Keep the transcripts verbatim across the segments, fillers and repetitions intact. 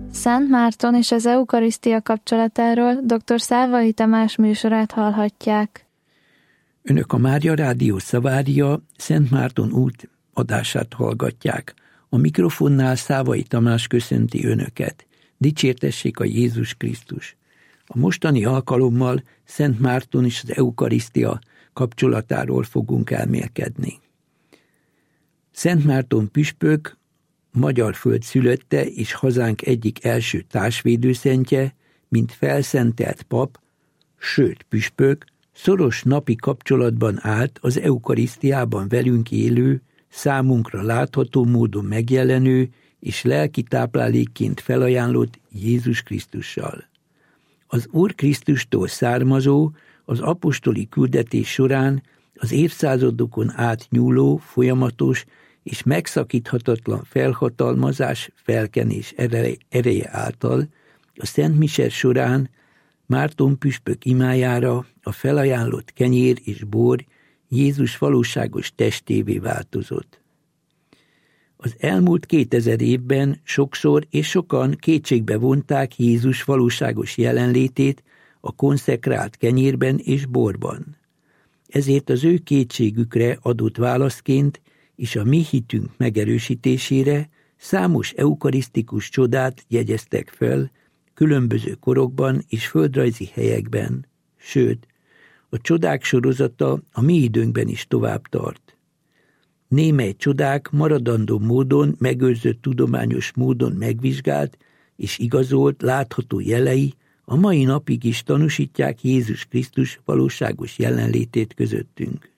Szent Márton és az eukarisztia kapcsolatáról dr. Szálvai Tamás műsorát hallhatják. Önök a Mária Rádió Szavária Szent Márton út adását hallgatják. A mikrofonnál Szálvai Tamás köszönti Önöket. Dicsértessék a Jézus Krisztus! A mostani alkalommal Szent Márton és az eukarisztia kapcsolatáról fogunk elmélkedni. Szent Márton püspök magyar föld szülötte és hazánk egyik első társvédőszentje, mint felszentelt pap, sőt püspök, szoros napi kapcsolatban állt az eukarisztiában velünk élő, számunkra látható módon megjelenő és lelki táplálékként felajánlott Jézus Krisztussal. Az Úr Krisztustól származó, az apostoli küldetés során az évszázadokon átnyúló, folyamatos és megszakíthatatlan felhatalmazás, felkenés ereje által a Szent Mise során Márton püspök imájára a felajánlott kenyér és bor Jézus valóságos testévé változott. Az elmúlt kétezer évben sokszor és sokan kétségbe vonták Jézus valóságos jelenlétét a konszekrált kenyérben és borban. Ezért az ő kétségükre adott válaszként és a mi hitünk megerősítésére számos eukarisztikus csodát jegyeztek fel különböző korokban és földrajzi helyekben, sőt, a csodák sorozata a mi időnkben is tovább tart. Némely csodák maradandó módon, megőrzött tudományos módon megvizsgált és igazolt látható jelei a mai napig is tanúsítják Jézus Krisztus valóságos jelenlétét közöttünk.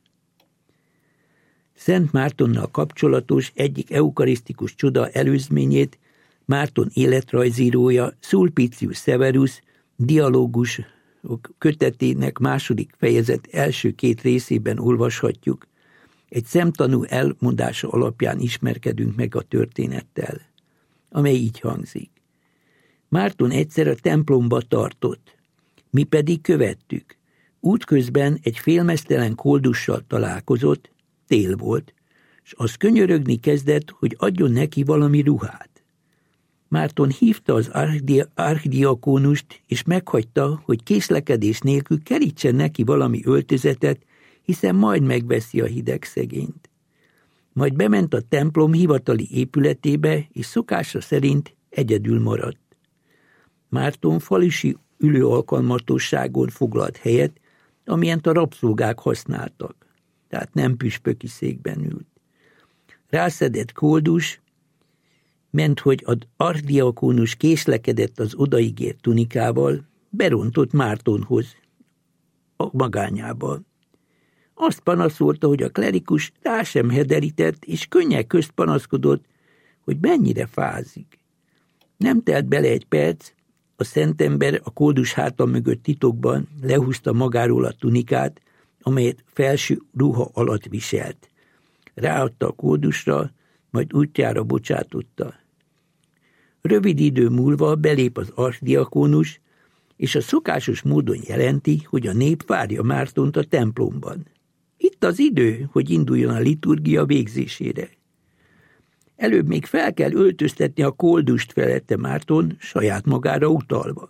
Szent Mártonnal kapcsolatos egyik eukarisztikus csoda előzményét Márton életrajzírója Sulpicius Severus dialógus kötetének második fejezet első két részében olvashatjuk. Egy szemtanú elmondása alapján ismerkedünk meg a történettel, amely így hangzik. Márton egyszer a templomba tartott, mi pedig követtük. Útközben egy félmeztelen koldussal találkozott, tél volt, s az könyörögni kezdett, hogy adjon neki valami ruhát. Márton hívta az archdiakónust, és meghagyta, hogy késlekedés nélkül kerítsen neki valami öltözetet, hiszen majd megveszi a hideg szegényt. Majd bement a templom hivatali épületébe, és szokása szerint egyedül maradt. Márton falusi ülő alkalmatosságon foglalt helyet, amilyent a rabszolgák használtak, tehát nem püspöki székben ült. Rászedett koldus, ment, hogy az archdiakónus késlekedett az odaígért tunikával, berontott Mártonhoz, a magányába. Azt panaszolta, hogy a klerikus rá sem hederített, és könnyek közt panaszkodott, hogy mennyire fázik. Nem telt bele egy perc, a szentember a koldus háta mögött titokban lehúzta magáról a tunikát, amelyet felső ruha alatt viselt. Ráadta a koldusra, majd útjára bocsátotta. Rövid idő múlva belép az archdiakónus, és a szokásos módon jelenti, hogy a nép várja Mártont a templomban. Itt az idő, hogy induljon a liturgia végzésére. Előbb még fel kell öltöztetni a koldust, felette Márton, saját magára utalva.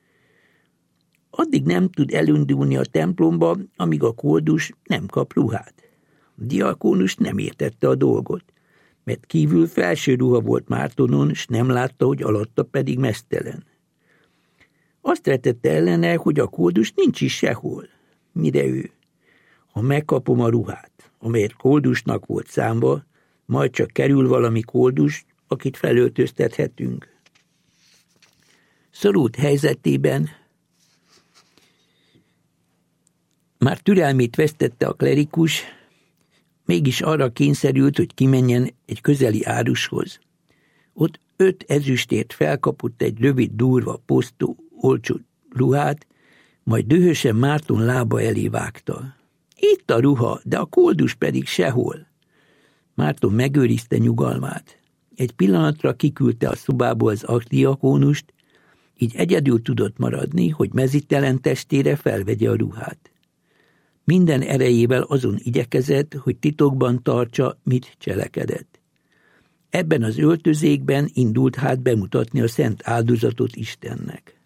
Addig nem tud elindulni a templomba, amíg a koldus nem kap ruhát. A diakónus nem értette a dolgot, mert kívül felső ruha volt Mártonon, s nem látta, hogy alatta pedig meztelen. Azt retette ellene, hogy a koldus nincs is sehol, mire ő. Ha megkapom a ruhát, amelyet koldusnak volt számba, majd csak kerül valami koldus, akit felöltöztethetünk. Szorult helyzetében már türelmét vesztette a klerikus, mégis arra kényszerült, hogy kimenjen egy közeli árushoz. Ott öt ezüstért felkapott egy rövid, durva, posztó, olcsó ruhát, majd dühösen Márton lába elé vágta. Itt a ruha, de a koldus pedig sehol. Márton megőrizte nyugalmát. Egy pillanatra kiküldte a szobából az archdiakónust, így egyedül tudott maradni, hogy mezítelen testére felvegye a ruhát. Minden erejével azon igyekezett, hogy titokban tartsa, mit cselekedett. Ebben az öltözékben indult hát bemutatni a szent áldozatot Istennek.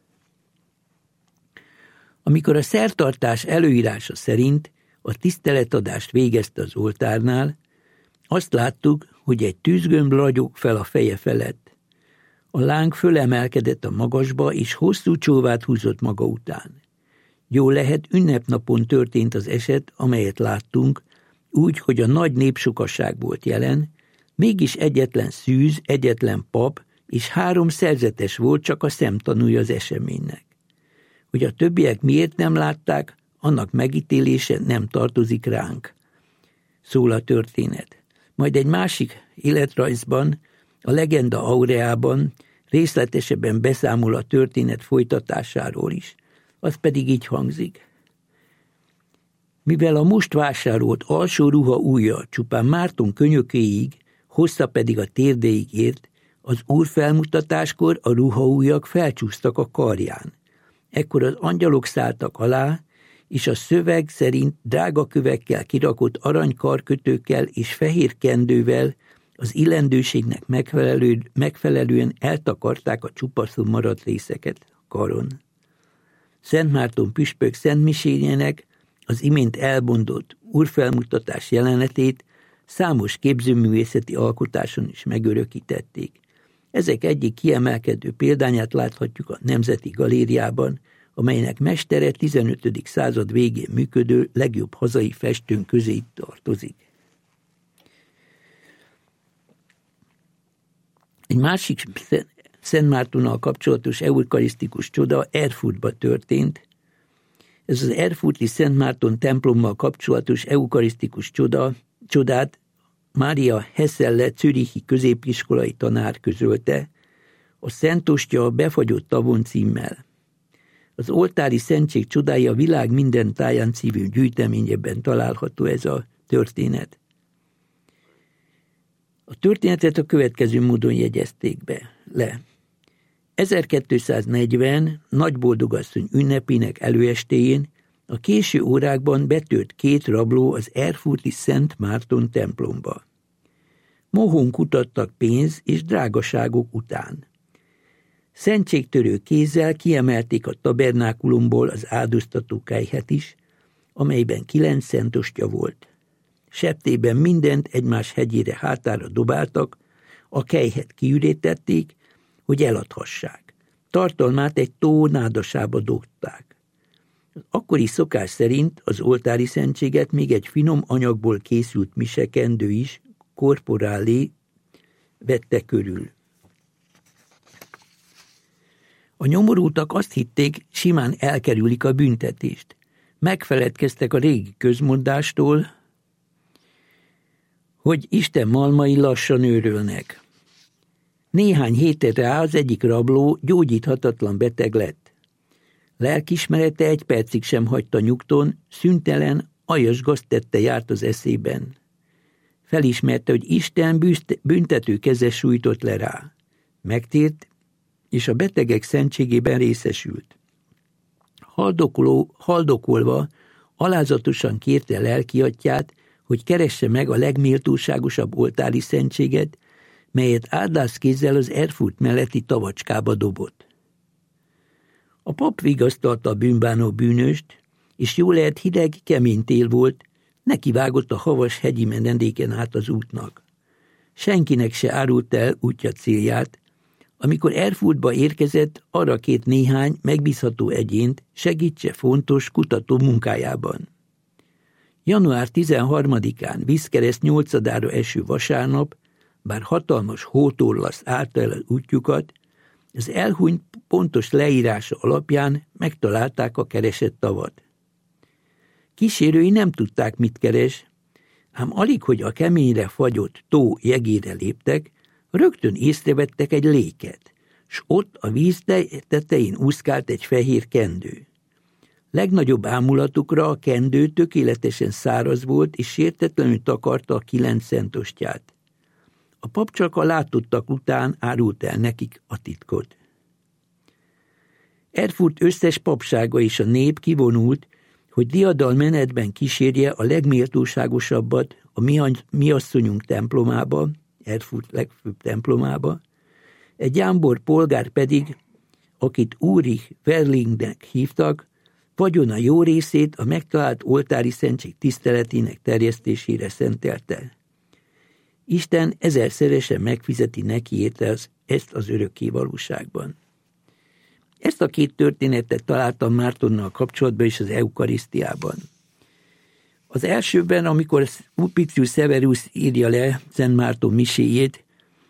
Amikor a szertartás előírása szerint a tiszteletadást végezte az oltárnál, azt láttuk, hogy egy tűzgömb ragyog fel a feje felett. A láng fölemelkedett a magasba, és hosszú csóvát húzott maga után. Jó lehet, ünnepnapon történt az eset, amelyet láttunk, úgy, hogy a nagy népsokasság volt jelen, mégis egyetlen szűz, egyetlen pap és három szerzetes volt csak a szemtanúja az eseménynek. Hogy a többiek miért nem látták, annak megítélése nem tartozik ránk. Szól a történet. Majd egy másik életrajzban, a Legenda Aureában részletesebben beszámol a történet folytatásáról is. Az pedig így hangzik. Mivel a most vásárolt alsó ruha ujja csupán Márton könyökéig, hossza pedig a térdéig ért, az úr felmutatáskor a ruhaujjak felcsúsztak a karján. Ekkor az angyalok szálltak alá, és a szöveg szerint drága kövekkel kirakott aranykarkötőkkel és fehér kendővel az illendőségnek megfelelő, megfelelően eltakarták a csupaszul maradt részeket a karon. Szent Márton püspök szentmiséjének az imént elmondott úrfelmutatás jelenetét számos képzőművészeti alkotáson is megörökítették. Ezek egyik kiemelkedő példányát láthatjuk a Nemzeti Galériában, amelynek mestere tizenötödik század végén működő legjobb hazai festőnk közé tartozik. Egy másik Szent Mártonnal kapcsolatos eukarisztikus csoda Erfurtban történt. Ez az erfurti Szent Márton templommal kapcsolatos eukarisztikus csoda, csodát Mária Hesselle zürichi középiskolai tanár közölte, a Szentostya a befagyott tavon címmel. Az oltári szentség csodája a világ minden táján című gyűjteményében található ez a történet. A történetet a következő módon jegyezték be le. ezerkétszáznegyven Nagyboldogasszony ünnepének előestéjén a késő órákban betört két rabló az erfurti Szent Márton templomba. Mohón kutattak pénz és drágaságok után. Szentségtörő kézzel kiemelték a tabernákulumból az áldoztató kelyhet is, amelyben kilenc szentostya volt. Septében mindent egymás hegyére hátára dobáltak, a kelyhet kiürítették, hogy eladhassák. Tartalmát egy tó nádasába dugták. Az akkori szokás szerint az oltári szentséget még egy finom anyagból készült misekendő is, korporálé vette körül. A nyomorultak azt hitték, simán elkerülik a büntetést. Megfeledkeztek a régi közmondástól, hogy Isten malmai lassan őrölnek. Néhány hétre rá az egyik rabló gyógyíthatatlan beteg lett. Lelkismerete egy percig sem hagyta nyugton, szüntelen, aljas gaztette járt az eszében. Felismerte, hogy Isten büntető keze sújtott le rá. Megtért, és a betegek szentségében részesült. Haldokoló, haldokolva, alázatosan kérte lelkiatyját, hogy keresse meg a legméltóságosabb oltári szentséget, melyet áldáskézzel az Erfurt melletti tavacskába dobott. A pap vigasztalta a bűnbánó bűnöst, és jól lehet hideg, kemény tél volt, nekivágott a havas hegyi menedéken át az útnak. Senkinek se árult el útja célját. Amikor Erfurtba érkezett, arra két néhány megbízható egyént segítse fontos kutató munkájában. január tizenharmadikán vízkereszt nyolcadára eső vasárnap, bár hatalmas hótorlasz állta el az útjukat, az elhunyt pontos leírása alapján megtalálták a keresett tavat. Kísérői nem tudták, mit keres, ám alig, hogy a keményre fagyott tó jegére léptek, rögtön észrevettek egy léket, s ott a víz tetején úszkált egy fehér kendő. Legnagyobb ámulatukra a kendő tökéletesen száraz volt, és sértetlenül takarta a kilenc szentostját. A pap csak a látottak után árult el nekik a titkot. Erfurt összes papsága és a nép kivonult, hogy diadalmenetben kísérje a legméltóságosabbat a mi, mi asszonyunk templomába, Erfurt legfőbb templomába, egy jámbor polgár pedig, akit Ulrich Werlingnek hívtak, vagyona jó részét a megtalált oltári szentség tiszteletének terjesztésére szentelte. Isten ezerszeresen megfizeti neki érte ezt az örökké valóságban. Ezt a két történetet találtam Mártonnal kapcsolatban és az eukarisztiában. Az elsőben, amikor Sulpicius Severus írja le Szent Márton miséjét,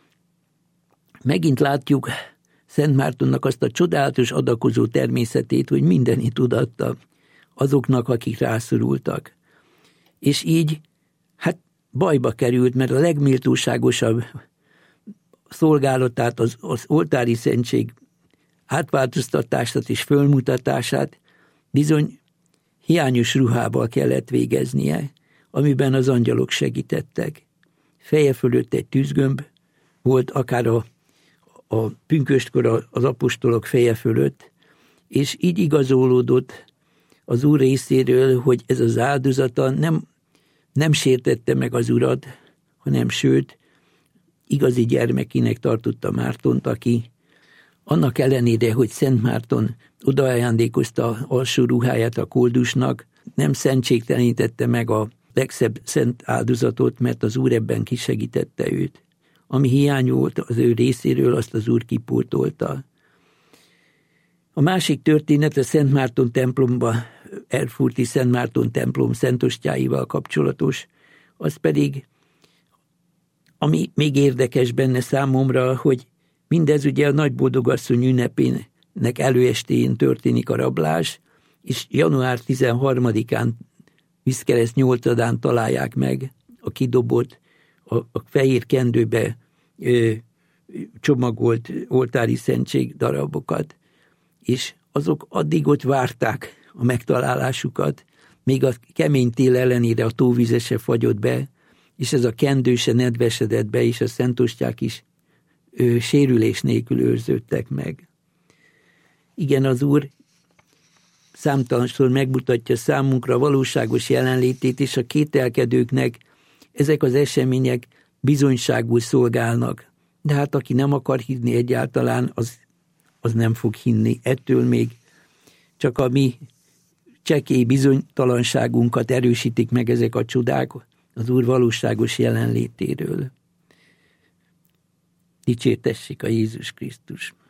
megint látjuk Szent Mártonnak azt a csodálatos adakozó természetét, hogy mindenit tudatta azoknak, akik rászorultak. És így, hát bajba került, mert a legméltóságosabb szolgálatát, az, az oltári szentség átváltoztatását és fölmutatását bizony hiányos ruhával kellett végeznie, amiben az angyalok segítettek. Feje fölött egy tűzgömb volt, akár a, a pünköstkor az apostolok feje fölött, és így igazolódott az Úr részéről, hogy ez az áldozata nem, nem sértette meg az Urat, hanem sőt, igazi gyermekének tartotta Mártont, aki annak ellenére, hogy Szent Márton odaajándékozta alsó ruháját a koldusnak, nem szentségtelenítette meg a legszebb szent áldozatot, mert az Úr ebben kisegítette őt. Ami hiányolt az ő részéről, azt az Úr kipótolta. A másik történet a Szent Márton templomba, erfurti Szent Márton templom szentostyáival kapcsolatos, az pedig, ami még érdekes benne számomra, hogy mindez ugye a Nagyboldogasszony ünnepének előestéjén történik a rablás, és január tizenharmadikán vízkereszt nyolcadán találják meg a kidobott, a, a fehér kendőbe ö, csomagolt oltári szentség darabokat, és azok addig ott várták a megtalálásukat, még a kemény tél ellenére a tóvize se fagyott be, és ez a kendő se nedvesedett be, és a szentostyák is ő, sérülés nélkül őrződtek meg. Igen, az Úr számtalanszor megmutatja számunkra a valóságos jelenlétét, és a kételkedőknek ezek az események bizonyságul szolgálnak. De hát aki nem akar hinni egyáltalán, az, az nem fog hinni. Ettől még csak a mi csekély bizonytalanságunkat erősítik meg ezek a csodák az Úr valóságos jelenlétéről. Dicsértessék a Jézus Krisztus!